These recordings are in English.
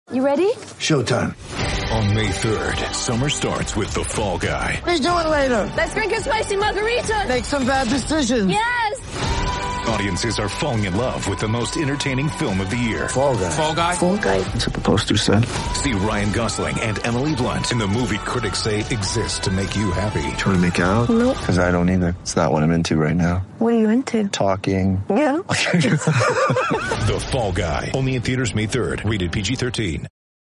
You ready? Showtime. On May 3rd, summer starts with The Fall Guy. Let's do it later. Let's drink a spicy margarita. Make some bad decisions. Yes. Audiences are falling in love with the most entertaining film of the year. Fall Guy. Fall Guy? Fall Guy. That's what the poster said. See Ryan Gosling and Emily Blunt in the movie critics say exists to make you happy. Trying to make it out? Nope. Because I don't either. It's not what I'm into right now. What are you into? Talking. Yeah. The Fall Guy. Only in theaters May 3rd. Rated PG-13.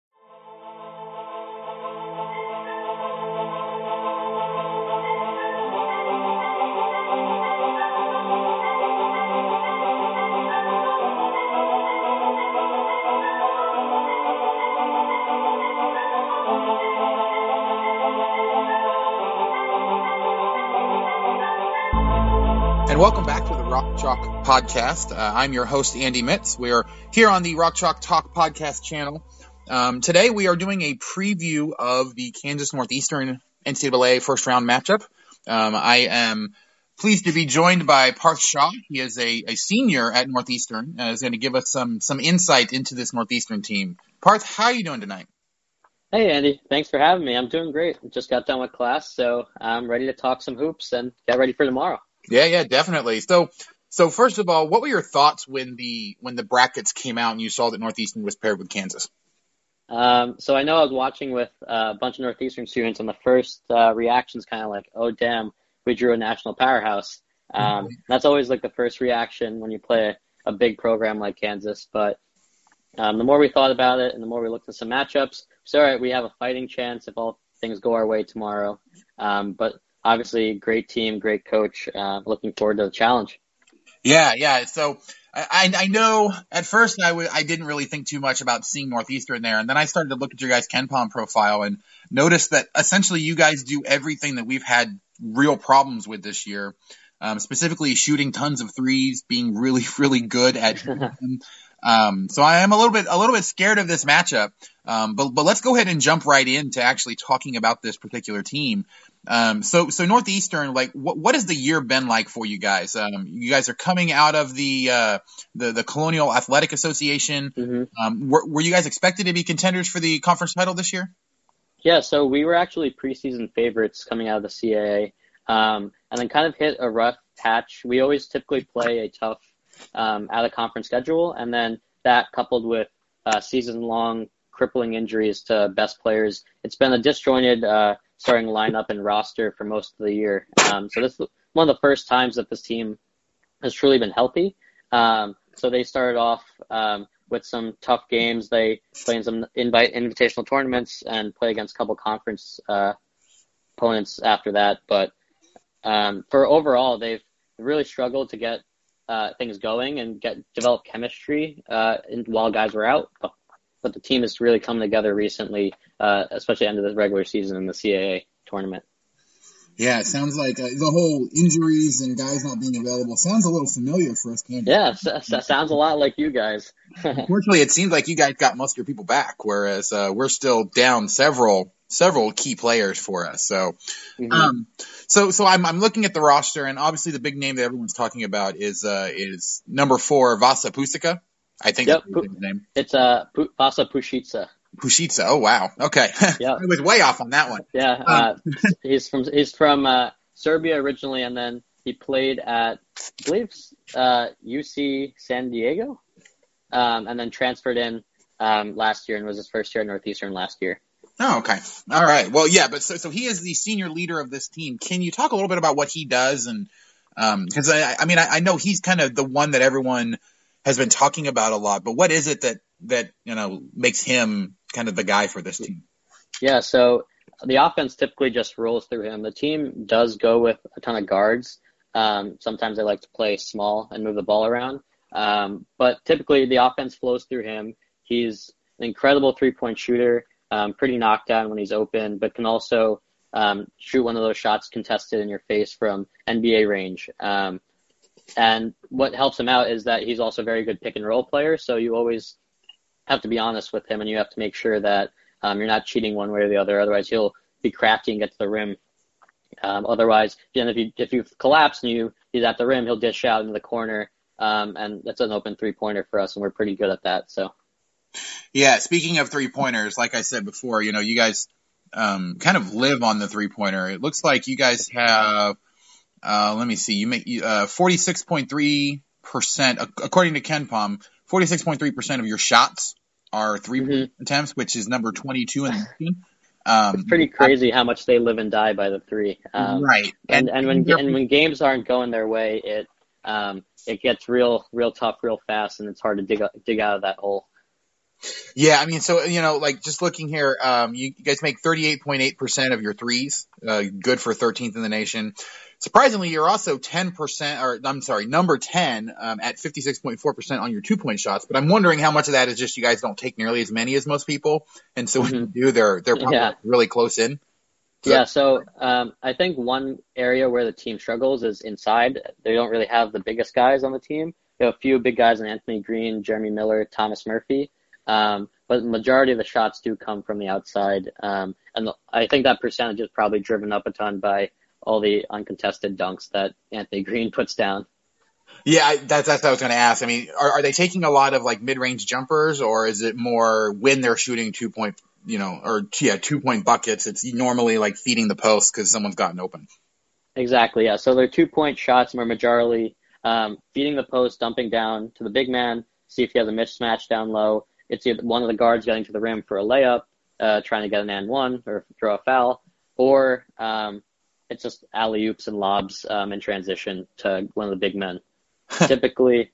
And welcome back to the Rock Chalk Podcast. I'm your host, Andy Mitz. We are here on the Rock Chalk Talk Podcast channel. Today we are doing a preview of the Kansas Northeastern NCAA first round matchup. I am pleased to be joined by Parth Shah. He is a senior at Northeastern and is going to give us some insight into this Northeastern team. Parth, how are you doing tonight? Hey, Andy. Thanks for having me. I'm doing great. Just got done with class, so I'm ready to talk some hoops and get ready for tomorrow. Yeah, definitely. So first of all, what were your thoughts when the brackets came out and you saw that Northeastern was paired with Kansas? So I know I was watching with a bunch of Northeastern students, and the first reaction's kind of like, oh, damn, we drew a national powerhouse. That's always like the first reaction when you play a big program like Kansas. But the more we thought about it and the more we looked at some matchups, so all right, we have a fighting chance if all things go our way tomorrow. But obviously, great team, great coach. Looking forward to the challenge. Yeah. So I know at first I didn't really think too much about seeing Northeastern there. And then I started to look at your guys' KenPom profile and noticed that essentially you guys do everything that we've had real problems with this year, specifically shooting tons of threes, being really, really good at them. So I am a little bit scared of this matchup. But let's go ahead and jump right into actually talking about this particular team. So Northeastern, like, what has the year been like for you guys? You guys are coming out of the Colonial Athletic Association. Mm-hmm. Were you guys expected to be contenders for the conference title this year? Yeah, so we were actually preseason favorites coming out of the CAA, and then kind of hit a rough patch. We always typically play a tough out-of-conference schedule, and then that coupled with season-long crippling injuries to best players, it's been a disjointed starting lineup and roster for most of the year. So this is one of the first times that this team has truly been healthy. So they started off with some tough games. They play in some invitational tournaments and play against a couple conference opponents after that. But for overall, they've really struggled to get things going and develop chemistry while guys were out. But the team has really come together recently, especially end of the regular season in the CAA tournament. Yeah, it sounds like the whole injuries and guys not being available sounds a little familiar for us Kansas. Yeah, that sounds a lot like you guys. Unfortunately, it seems like you guys got most of your people back, whereas we're still down several key players for us. So, so I'm looking at the roster, and obviously the big name that everyone's talking about is number 4, Vasa Pusica. I think that's his name. It's Vasa Pusica. Pusica. Oh wow. Okay. Yeah. I was way off on that one. Yeah. He's from Serbia originally, and then he played at, I believe, UC San Diego, and then transferred in last year and was his first year at Northeastern last year. Oh, okay. All right. Well, yeah, but so he is the senior leader of this team. Can you talk a little bit about what he does? And because I know he's kind of the one that everyone has been talking about a lot, but what is it that makes him kind of the guy for this team? Yeah, so the offense typically just rolls through him. The team does go with a ton of guards. Sometimes they like to play small and move the ball around. But typically the offense flows through him. He's an incredible three-point shooter, pretty knockdown when he's open, but can also shoot one of those shots contested in your face from NBA range. And what helps him out is that he's also a very good pick and roll player. So you always have to be honest with him, and you have to make sure that you're not cheating one way or the other. Otherwise, he'll be crafty and get to the rim. Otherwise, if you collapse and he's at the rim, he'll dish out into the corner, and that's an open three-pointer for us, and we're pretty good at that. So. Yeah, speaking of three-pointers, like I said before, you guys kind of live on the three-pointer. It looks like you guys have, let me see, you make 46.3%, according to KenPom, 46.3% of your shots are three-point attempts, which is number 22 in the team. It's pretty crazy how much they live and die by the three. Right. And when games aren't going their way, it gets real tough real fast, and it's hard to dig out of that hole. Yeah, I mean, so, like just looking here, you guys make 38.8% of your threes, good for 13th in the nation. Surprisingly, you're also number 10 at 56.4% on your 2-point shots. But I'm wondering how much of that is just you guys don't take nearly as many as most people, and so when you do, they're probably really close in. So I think one area where the team struggles is inside. They don't really have the biggest guys on the team. They have a few big guys in Anthony Green, Jeremy Miller, Thomas Murphy. But the majority of the shots do come from the outside. And I think that percentage is probably driven up a ton by all the uncontested dunks that Anthony Green puts down. Yeah, that's what I was going to ask. I mean, are they taking a lot of like mid-range jumpers, or is it more when they're shooting 2-point, 2-point buckets? It's normally like feeding the post because someone's gotten open. Exactly. Yeah. So their 2-point shots are majorly feeding the post, dumping down to the big man, see if he has a mismatch down low. It's either one of the guards getting to the rim for a layup, trying to get an and one or throw a foul, or it's just alley-oops and lobs in transition to one of the big men. Typically,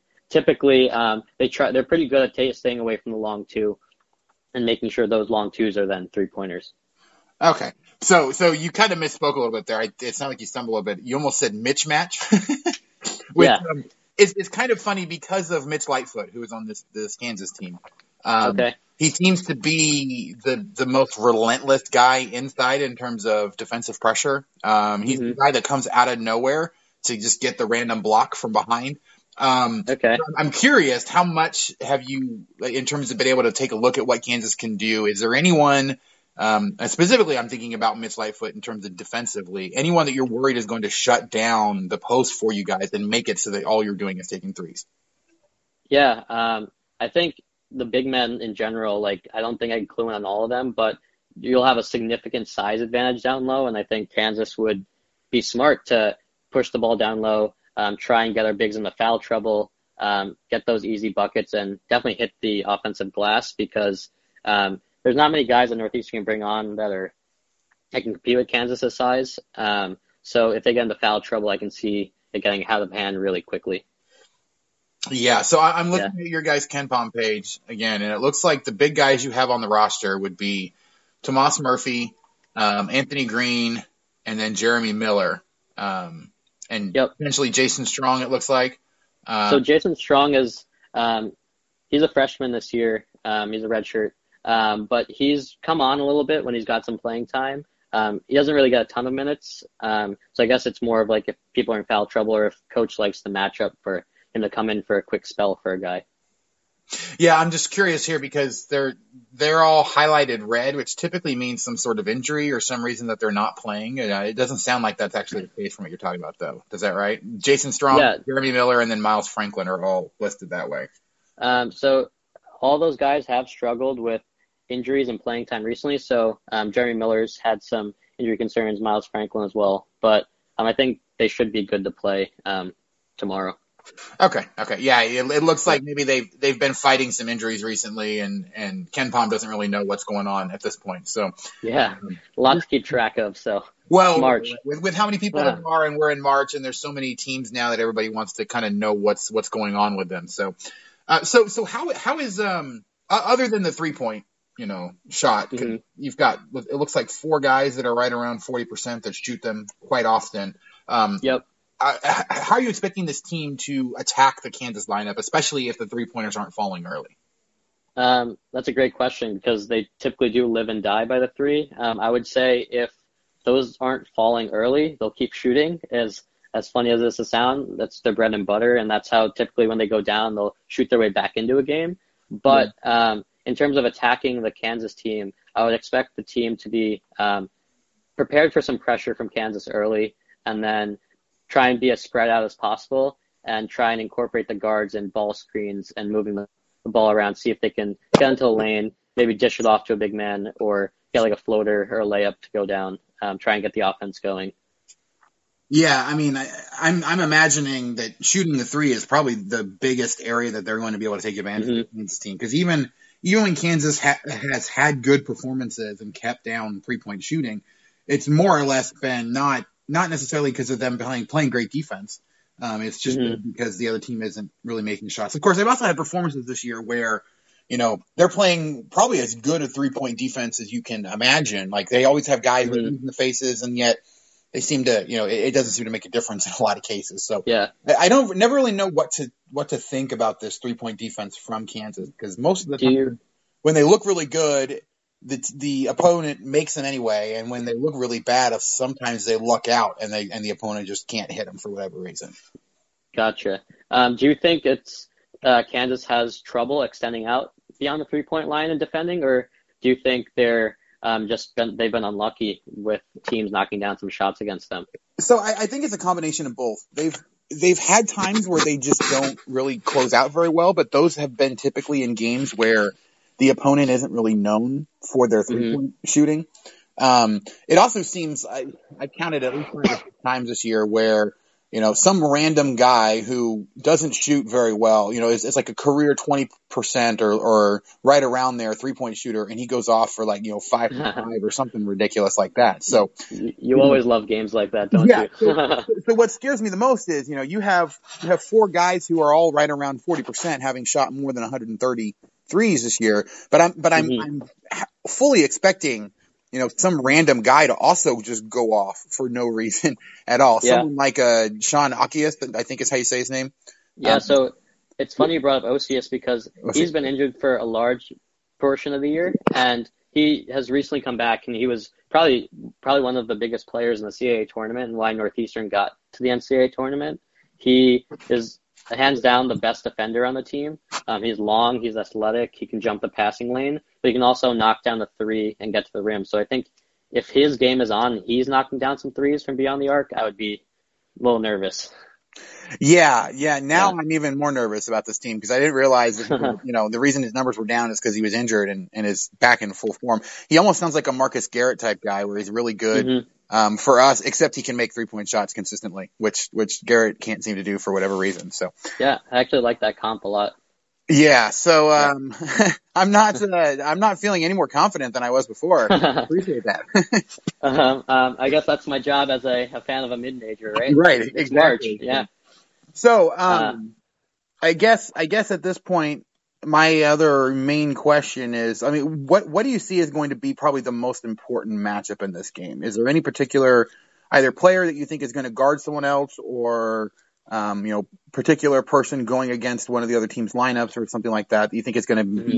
they're pretty good at staying away from the long two and making sure those long twos are then 3-pointers. Okay. So you kind of misspoke a little bit there. It sounded like you stumbled a bit. You almost said Mitch match. Which, it's kind of funny because of Mitch Lightfoot, who is on this Kansas team. Okay. He seems to be the most relentless guy inside in terms of defensive pressure. He's the guy that comes out of nowhere to just get the random block from behind. Okay. I'm curious, how much have you, in terms of been able to take a look at what Kansas can do? Is there anyone, specifically I'm thinking about Mitch Lightfoot in terms of defensively, anyone that you're worried is going to shut down the post for you guys and make it so that all you're doing is taking threes? Yeah, I think the big men in general, I don't think I can clue in on all of them, but you'll have a significant size advantage down low, and I think Kansas would be smart to push the ball down low, try and get our bigs into foul trouble, get those easy buckets, and definitely hit the offensive glass because there's not many guys that Northeastern can bring on that can compete with Kansas' size. So if they get into foul trouble, I can see it getting out of hand really quickly. Yeah, so I'm looking at your guys' KenPom page again, and it looks like the big guys you have on the roster would be Tomas Murphy, Anthony Green, and then Jeremy Miller, and potentially Jason Strong, it looks like. So Jason Strong is he's a freshman this year. He's a redshirt, but he's come on a little bit when he's got some playing time. He doesn't really get a ton of minutes, so I guess it's more of like if people are in foul trouble or if coach likes the matchup for him to come in for a quick spell for a guy. Yeah, I'm just curious here because they're all highlighted red, which typically means some sort of injury or some reason that they're not playing. It doesn't sound like that's actually the case from what you're talking about, though. Is that right? Jason Strong, Jeremy Miller, and then Miles Franklin are all listed that way. So all those guys have struggled with injuries and playing time recently. So Jeremy Miller's had some injury concerns, Miles Franklin as well. But I think they should be good to play tomorrow. Okay. Yeah, it looks like maybe they've been fighting some injuries recently, and KenPom doesn't really know what's going on at this point. So yeah, a lot to keep track of. So March with how many people there are, and we're in March, and there's so many teams now that everybody wants to kind of know what's going on with them. So so how is other than the 3-point shot, you've got, it looks like 4 guys that are right around 40% that shoot them quite often. Yep. How are you expecting this team to attack the Kansas lineup, especially if the 3-pointers aren't falling early? That's a great question because they typically do live and die by the 3. I would say if those aren't falling early, they'll keep shooting. As funny as this sounds, that's their bread and butter, and that's how typically when they go down, they'll shoot their way back into a game. But in terms of attacking the Kansas team, I would expect the team to be prepared for some pressure from Kansas early, and then try and be as spread out as possible and try and incorporate the guards in ball screens and moving the ball around, see if they can get into the lane, maybe dish it off to a big man, or get like a floater or a layup to go down, try and get the offense going. Yeah, I mean, I'm imagining that shooting the three is probably the biggest area that they're going to be able to take advantage of this team. Because even when Kansas has had good performances and kept down 3-point shooting, it's more or less been not necessarily because of them playing great defense. It's just because the other team isn't really making shots. Of course, they've also had performances this year where, they're playing probably as good a 3-point defense as you can imagine. Like they always have guys with in the faces, and yet they seem to, it doesn't seem to make a difference in a lot of cases. So yeah, I never really know what to think about this 3-point defense from Kansas, because most of the time when they look really good, the opponent makes them anyway, and when they look really bad, sometimes they luck out and the opponent just can't hit them for whatever reason. Gotcha. Do you think it's Kansas has trouble extending out beyond the 3-point line and defending, or do you think they've been unlucky with teams knocking down some shots against them? So I think it's a combination of both. They've had times where they just don't really close out very well, but those have been typically in games where the opponent isn't really known for their 3-point shooting. It also seems I counted at least 5 times this year where some random guy who doesn't shoot very well, it's like a career 20% or right around there 3-point shooter, and he goes off for 5 or something ridiculous like that. So you always love games like that, don't you? So what scares me the most is you have 4 guys who are all right around 40%, having shot more than 130 threes this year, but I'm fully expecting some random guy to also just go off for no reason at all. Yeah. Someone like Sean Okius, I think is how you say his name. Yeah, so it's funny you brought up Osius because he's been injured for a large portion of the year, and he has recently come back, and he was probably one of the biggest players in the CAA tournament and why Northeastern got to the NCAA tournament. He is hands down the best defender on the team. He's long, he's athletic, he can jump the passing lane, but he can also knock down the three and get to the rim. So I think if his game is on, he's knocking down some threes from beyond the arc, I would be a little nervous. Yeah. Now I'm even more nervous about this team because I didn't realize that, the reason his numbers were down is because he was injured and is back in full form. He almost sounds like a Marcus Garrett type guy where he's really good for us, except he can make 3-point shots consistently, which Garrett can't seem to do for whatever reason. So yeah, I actually like that comp a lot. Yeah, so I'm not feeling any more confident than I was before. I appreciate that. I guess that's my job as a fan of a mid-major, right? Right, It's exactly. March, yeah. So I guess at this point, my other main question is, what do you see as going to be probably the most important matchup in this game? Is there any particular either player that you think is going to guard someone else, or particular person going against one of the other team's lineups or something like that? Do you think it's going to be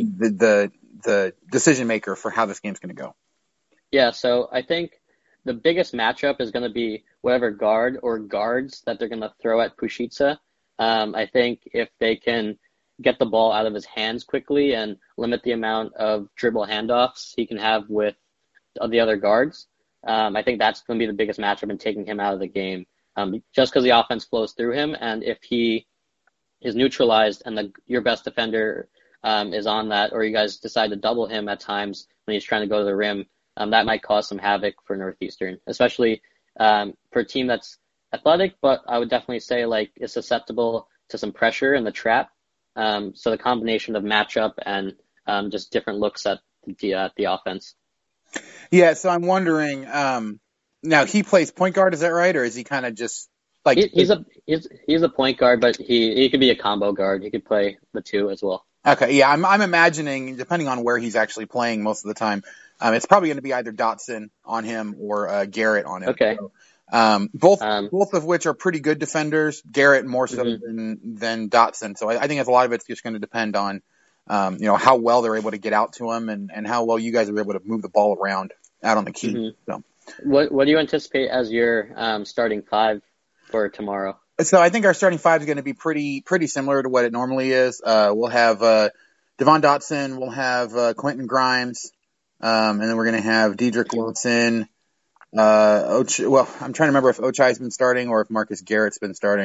the decision maker for how this game's going to go? Yeah, so I think the biggest matchup is going to be whatever guard or guards that they're going to throw at Pushitsa. I think if they can get the ball out of his hands quickly and limit the amount of dribble handoffs he can have with the other guards, I think that's going to be the biggest matchup in taking him out of the game. Just because the offense flows through him, and if he is neutralized and your best defender is on that, or you guys decide to double him at times when he's trying to go to the rim, that might cause some havoc for Northeastern, especially for a team that's athletic, but I would definitely say is susceptible to some pressure in the trap. So the combination of matchup and just different looks at the offense. Yeah, so I'm wondering. Now he plays point guard, is that right, or is he kind of just he's a point guard, but he could be a combo guard. He could play the two as well. Okay, yeah, I'm imagining, depending on where he's actually playing most of the time, it's probably going to be either Dotson on him or Garrett on him. Okay. So, both of which are pretty good defenders. Garrett more so than Dotson. So I think a lot of it's just going to depend on how well they're able to get out to him and how well you guys are able to move the ball around out on the key. So. What do you anticipate as your starting five for tomorrow? So I think our starting five is going to be pretty similar to what it normally is. We'll have Devon Dotson, we'll have Quentin Grimes, and then we're going to have Dedrick Wilson. I'm trying to remember if Ochai's been starting or if Marcus Garrett's been starting.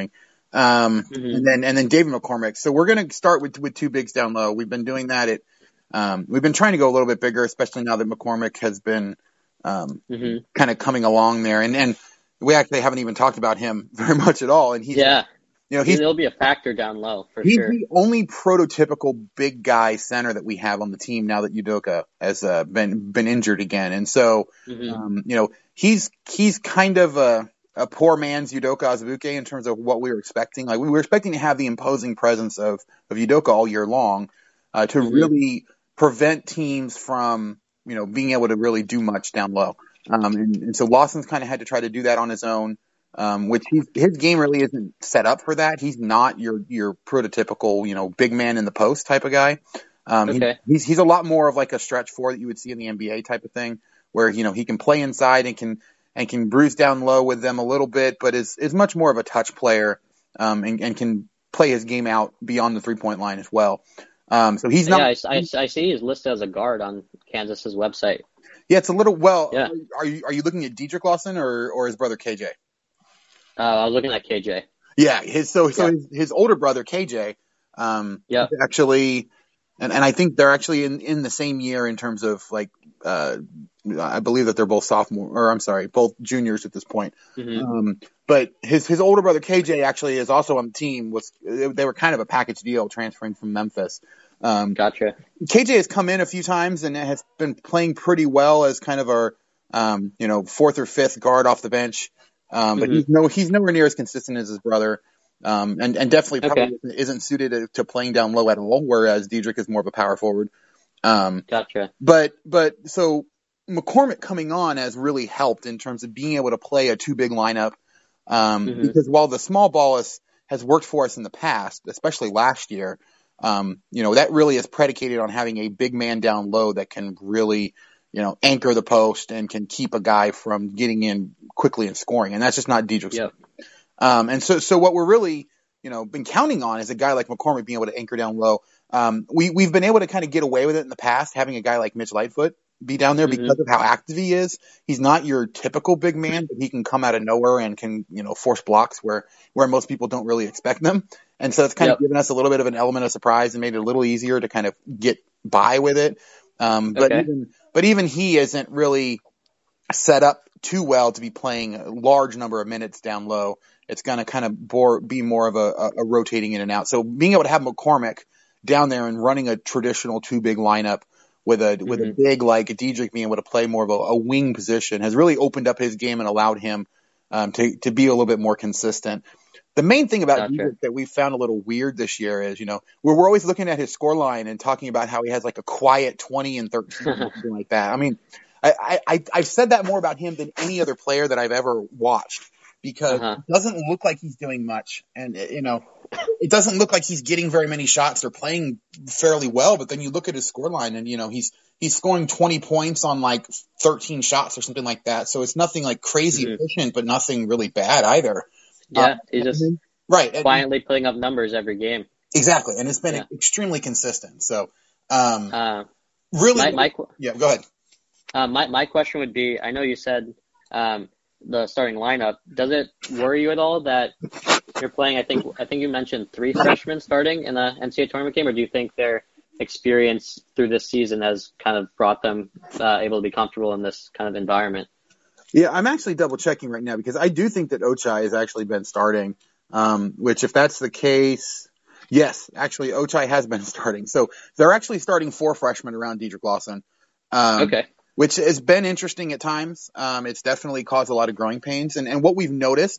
and then David McCormick. So we're going to start with two bigs down low. We've been doing that. We've been trying to go a little bit bigger, especially now that McCormick has been kind of coming along there, and we actually haven't even talked about him very much at all. And he'll be a factor down low for he's sure. The only prototypical big guy center that we have on the team now that Udoka has been injured again, and so he's kind of a poor man's Udoka Azubuike in terms of what we were expecting. Like we were expecting to have the imposing presence of Udoka all year long to really prevent teams from being able to really do much down low. And so Lawson's kind of had to try to do that on his own, which his game really isn't set up for that. He's not your prototypical, big man in the post type of guy. He's a lot more of like a stretch four that you would see in the NBA type of thing, where, he can play inside and can bruise down low with them a little bit, but is much more of a touch player, and can play his game out beyond the 3-point line as well. So he's not. Yeah, I see he's listed as a guard on Kansas's website. Yeah, it's a little. Well, yeah. Are you looking at Dedrick Lawson or his brother KJ? I was looking at KJ. Yeah, his older brother KJ. Actually, and I think they're actually in the same year in terms of like. I believe that they're both both juniors at this point. But his older brother KJ actually is also on the team. They were kind of a package deal transferring from Memphis. Gotcha. KJ has come in a few times and has been playing pretty well as kind of our, fourth or fifth guard off the bench. But he's nowhere near as consistent as his brother. And definitely probably isn't suited to playing down low at all, whereas Dedrick is more of a power forward. Gotcha. But so McCormick coming on has really helped in terms of being able to play a two big lineup. Because while the small ball has worked for us in the past, especially last year, that really is predicated on having a big man down low that can really, anchor the post and can keep a guy from getting in quickly and scoring. And that's just not Dedrick's. Yep. And so what we're really, been counting on is a guy like McCormick being able to anchor down low. We've been able to kind of get away with it in the past, having a guy like Mitch Lightfoot be down there because of how active he is. He's not your typical big man, but he can come out of nowhere and can, force blocks where most people don't really expect them. And so it's kind of given us a little bit of an element of surprise and made it a little easier to kind of get by with it. But even he isn't really set up too well to be playing a large number of minutes down low. It's going to kind of be more of a rotating in and out. So being able to have McCormick down there and running a traditional two big lineup with a big like Dedrick being able to play more of a wing position has really opened up his game and allowed him to be a little bit more consistent. The main thing about Dedrick that we found a little weird this year is, we're always looking at his score line and talking about how he has like a quiet 20 and 13 or something like that. I mean, I've said that more about him than any other player that I've ever watched, because it doesn't look like he's doing much. And, it doesn't look like he's getting very many shots. They're playing fairly well, but then you look at his score line and, he's scoring 20 points on like 13 shots or something like that. So it's nothing like crazy efficient, but nothing really bad either. Yeah, he's just quietly putting up numbers every game. Exactly. And it's been extremely consistent. So, really, go ahead. My question would be, I know you said, the starting lineup, does it worry you at all that you're playing, I think you mentioned 3 freshmen starting in the NCAA tournament game, or do you think their experience through this season has kind of brought them able to be comfortable in this kind of environment? Yeah, I'm actually double checking right now because I do think that Ochai has actually been starting, which if that's the case, yes, actually Ochai has been starting. So they're actually starting 4 freshmen around Dedrick Lawson. Which has been interesting at times. It's definitely caused a lot of growing pains. And what we've noticed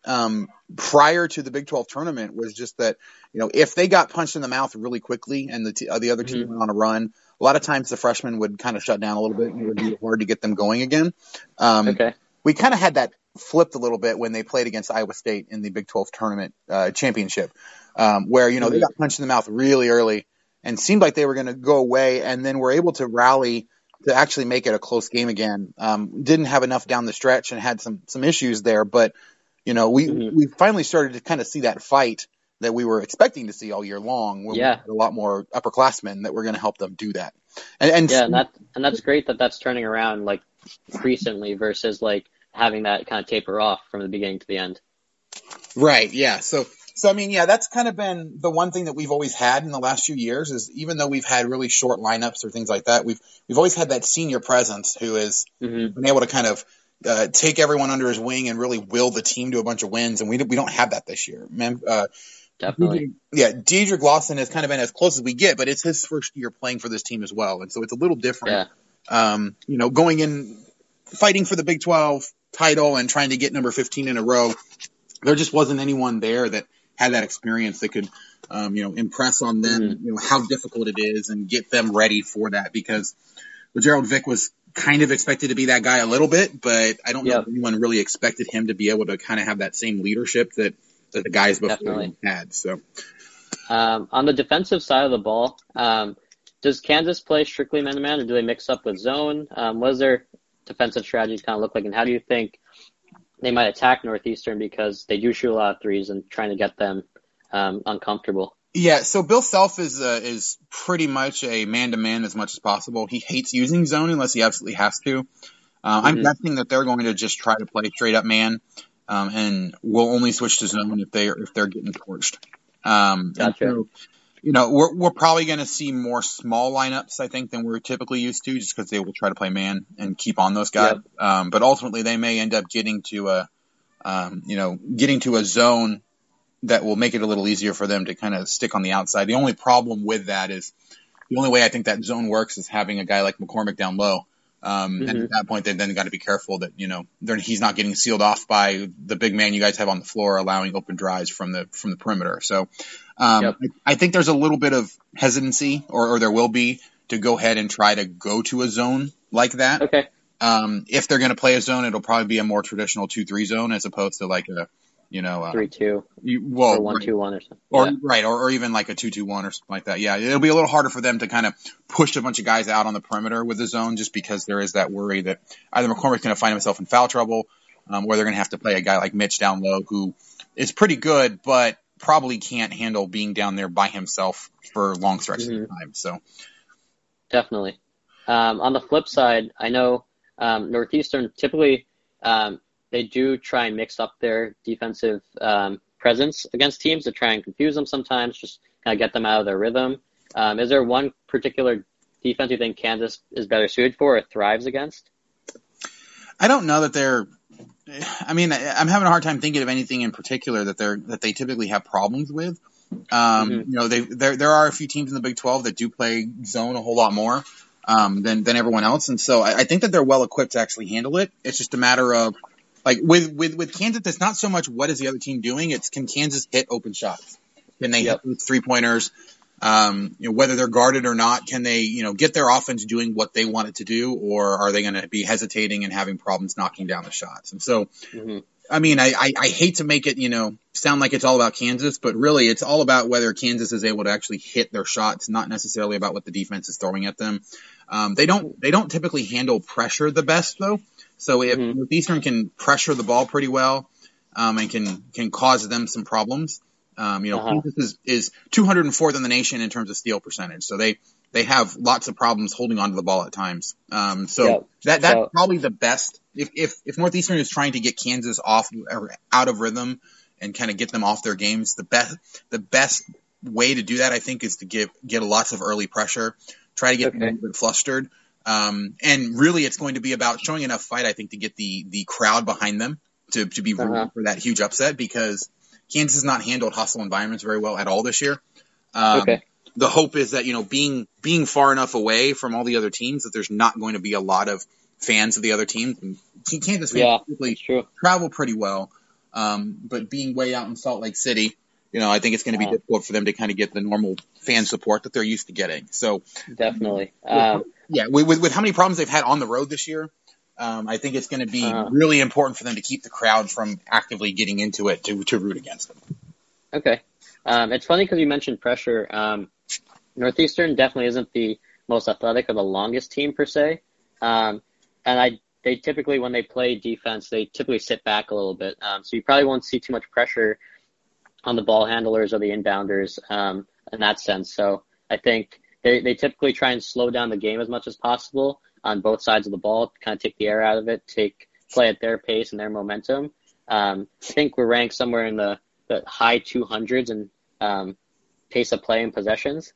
prior to the Big 12 tournament was just that, if they got punched in the mouth really quickly and the other team went on a run, a lot of times the freshmen would kind of shut down a little bit and it would be hard to get them going again. We kind of had that flipped a little bit when they played against Iowa State in the Big 12 tournament championship, where, they got punched in the mouth really early and seemed like they were going to go away, and then were able to rally to actually make it a close game again. Didn't have enough down the stretch and had some issues there, but we finally started to kind of see that fight that we were expecting to see all year long. We had a lot more upperclassmen that were going to help them do that. And that's great that that's turning around like recently versus like having that kind of taper off from the beginning to the end. Right. Yeah. So So, I mean, yeah, that's kind of been the one thing that we've always had in the last few years is even though we've had really short lineups or things like that, we've always had that senior presence who has been able to kind of take everyone under his wing and really will the team to a bunch of wins. And we don't have that this year. Definitely. Dedrick Lawson has kind of been as close as we get, but it's his first year playing for this team as well. And so it's a little different, going in, fighting for the Big 12 title and trying to get number 15 in a row. There just wasn't anyone there that had that experience that could, impress on them, how difficult it is and get them ready for that because Gerald Vick was kind of expected to be that guy a little bit, but I don't know if anyone really expected him to be able to kind of have that same leadership that the guys before him had. So, on the defensive side of the ball, does Kansas play strictly man-to-man or do they mix up with zone? What does their defensive strategy kind of look like, and how do you think they might attack Northeastern because they do shoot a lot of threes and trying to get them uncomfortable? Yeah, so Bill Self is pretty much a man-to-man as much as possible. He hates using zone unless he absolutely has to. I'm guessing that they're going to just try to play straight-up man, and we'll only switch to zone if they're getting torched. Gotcha. So, we're probably going to see more small lineups, I think, than we're typically used to, just because they will try to play man and keep on those guys. Yep. But ultimately, they may end up getting to a zone that will make it a little easier for them to kind of stick on the outside. The only problem with that is the only way I think that zone works is having a guy like McCormick down low. And at that point, they've then got to be careful that, he's not getting sealed off by the big man you guys have on the floor, allowing open drives from the perimeter. So, I think there's a little bit of hesitancy or there will be to go ahead and try to go to a zone like that. Okay. If they're going to play a zone, it'll probably be a more traditional 2-3 zone as opposed to like a, 3-2 or 1-2-1 or something. Or even like a 2-2-1 or something like that. Yeah, it'll be a little harder for them to kind of push a bunch of guys out on the perimeter with the zone, just because there is that worry that either McCormick's going to find himself in foul trouble, or they're going to have to play a guy like Mitch down low, who is pretty good, but probably can't handle being down there by himself for long stretches of time. So definitely. On the flip side, I know Northeastern typically they do try and mix up their defensive presence against teams to try and confuse them sometimes, just kind of get them out of their rhythm. Is there one particular defense you think Kansas is better suited for or thrives against? I don't know that I'm having a hard time thinking of anything in particular that they typically have problems with. There are a few teams in the Big 12 that do play zone a whole lot more than everyone else, and so I think that they're well equipped to actually handle it. It's just a matter of like with Kansas, it's not so much what is the other team doing; it's can Kansas hit open shots? Can they hit 3-pointers? Whether they're guarded or not, can they get their offense doing what they want it to do, or are they going to be hesitating and having problems knocking down the shots? And so, I hate to make it sound like it's all about Kansas, but really it's all about whether Kansas is able to actually hit their shots, not necessarily about what the defense is throwing at them. They don't typically handle pressure the best though. So if Northeastern can pressure the ball pretty well, and can cause them some problems, Kansas is 204th in the nation in terms of steal percentage. So they have lots of problems holding onto the ball at times. That's probably the best. If Northeastern is trying to get Kansas off or out of rhythm and kind of get them off their games, the best way to do that, I think, is to get lots of early pressure, try to get them a little bit flustered. And really it's going to be about showing enough fight, I think, to get the crowd behind them to be rooting for that huge upset, because Kansas has not handled hostile environments very well at all this year. The hope is that, being far enough away from all the other teams that there's not going to be a lot of fans of the other teams. And Kansas fans typically travel pretty well. But being way out in Salt Lake City, I think it's going to be difficult for them to kind of get the normal fan support that they're used to getting. So definitely. With how many problems they've had on the road this year, I think it's going to be really important for them to keep the crowd from actively getting into it to root against them. Okay. It's funny because you mentioned pressure. Northeastern definitely isn't the most athletic or the longest team per se. They typically, when they play defense, they typically sit back a little bit. So you probably won't see too much pressure on the ball handlers or the inbounders in that sense. So I think they typically try and slow down the game as much as possible on both sides of the ball, kind of take the air out of it, play at their pace and their momentum. I think we're ranked somewhere in the the high 200s and pace of play and possessions.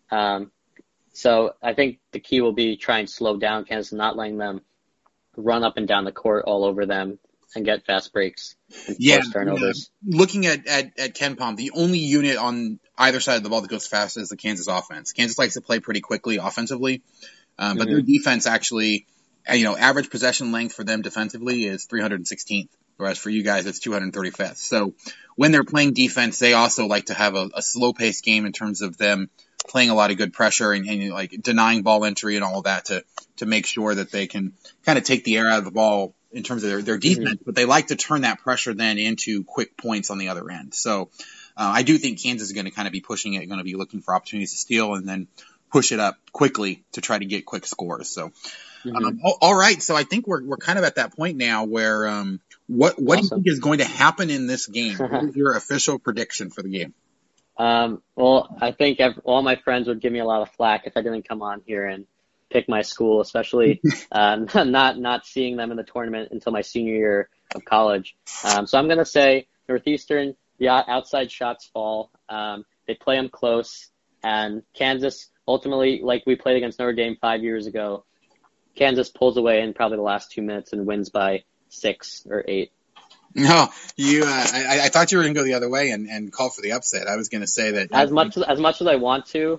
So I think the key will be try and slow down Kansas, not letting them run up and down the court all over them and get fast breaks and force turnovers. Looking at KenPom, the only unit on either side of the ball that goes fast is the Kansas offense. Kansas likes to play pretty quickly offensively, but their defense actually, average possession length for them defensively is 316th, whereas for you guys it's 235th. So when they're playing defense, they also like to have a slow-paced game in terms of them playing a lot of good pressure and like denying ball entry and all of that to make sure that they can kind of take the air out of the ball in terms of their defense, but they like to turn that pressure then into quick points on the other end. So I do think Kansas is going to kind of be pushing it, going to be looking for opportunities to steal and then push it up quickly to try to get quick scores. So, all right. So I think we're kind of at that point now where what do you think is going to happen in this game? What is your official prediction for the game? Well, I think all my friends would give me a lot of flack if I didn't come on here and pick my school, especially not seeing them in the tournament until my senior year of college. So I'm going to say Northeastern, the outside shots fall. They play them close. And Kansas, ultimately, like we played against Notre Dame 5 years ago, Kansas pulls away in probably the last 2 minutes and wins by 6 or 8. No, I thought you were going to go the other way and call for the upset. I was going to say that as much as I want to,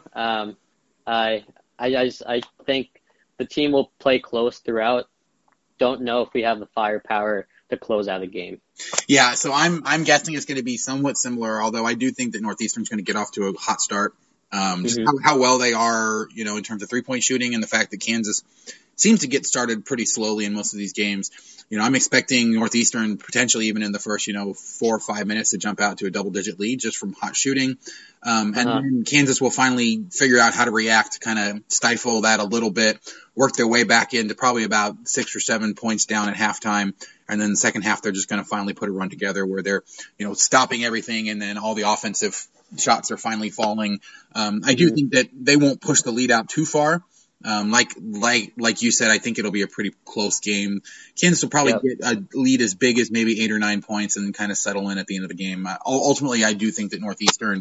I think the team will play close throughout. Don't know if we have the firepower to close out a game. Yeah, so I'm guessing it's going to be somewhat similar. Although I do think that Northeastern's going to get off to a hot start. Just how well they are, in terms of 3-point shooting, and the fact that Kansas seems to get started pretty slowly in most of these games. I'm expecting Northeastern potentially even in the first, 4 or 5 minutes to jump out to a double-digit lead just from hot shooting. And then Kansas will finally figure out how to react, kind of stifle that a little bit, work their way back into probably about 6 or 7 points down at halftime. And then the second half, they're just going to finally put a run together where they're, stopping everything, and then all the offensive shots are finally falling. I do think that they won't push the lead out too far. Like you said, I think it'll be a pretty close game. Kansas will probably get a lead as big as maybe 8 or 9 points and kind of settle in at the end of the game. Ultimately, I do think that Northeastern,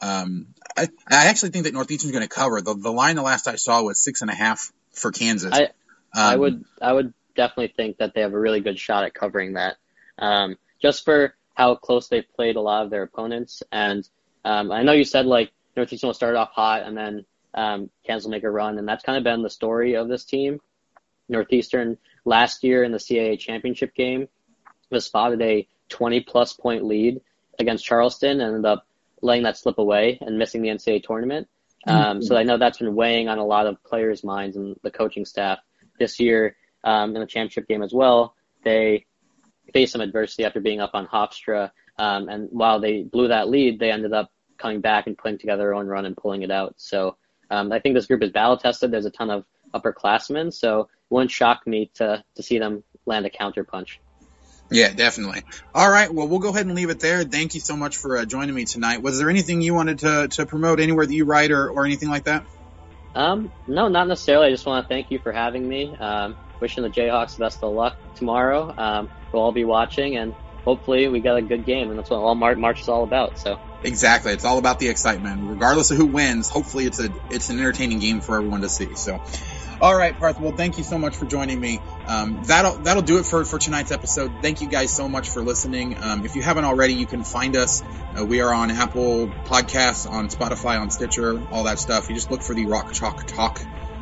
I actually think that Northeastern's going to cover. The line the last I saw was 6.5 for Kansas. I would definitely think that they have a really good shot at covering that. Just for how close they've played a lot of their opponents. And, I know you said like Northeastern will start off hot and then, Kansas will make a run, and that's kind of been the story of this team. Northeastern last year in the CAA championship game was spotted a 20-plus point lead against Charleston and ended up letting that slip away and missing the NCAA tournament. So I know that's been weighing on a lot of players' minds and the coaching staff. This year in the championship game as well, they faced some adversity after being up on Hofstra, and while they blew that lead, they ended up coming back and putting together their own run and pulling it out. So I think this group is battle-tested. There's a ton of upperclassmen, so it wouldn't shock me to see them land a counterpunch. Yeah, definitely. All right, well, we'll go ahead and leave it there. Thank you so much for joining me tonight. Was there anything you wanted to promote anywhere that you write or anything like that? No, not necessarily. I just want to thank you for having me. Wishing the Jayhawks the best of luck tomorrow. We'll all be watching, and hopefully we got a good game, and that's what all March is all about. So. Exactly. It's all about the excitement. Regardless of who wins, hopefully it's an entertaining game for everyone to see. So, all right, Parth. Well, thank you so much for joining me. That'll do it for tonight's episode. Thank you guys so much for listening. If you haven't already, you can find us. We are on Apple Podcasts, on Spotify, on Stitcher, all that stuff. You just look for the Rock Chalk Talk.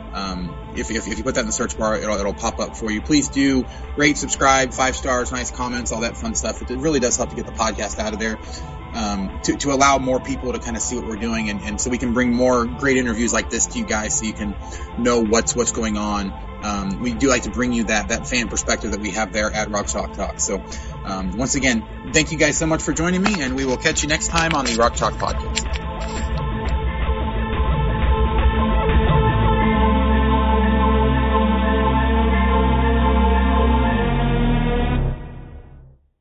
If you put that in the search bar, it'll pop up for you. Please do rate, subscribe, 5 stars, nice comments, all that fun stuff. It really does help to get the podcast out of there. To allow more people to kind of see what we're doing and so we can bring more great interviews like this to you guys so you can know what's going on. We do like to bring you that fan perspective that we have there at Rock Chalk Talk. So once again, thank you guys so much for joining me, and we will catch you next time on the Rock Chalk Podcast.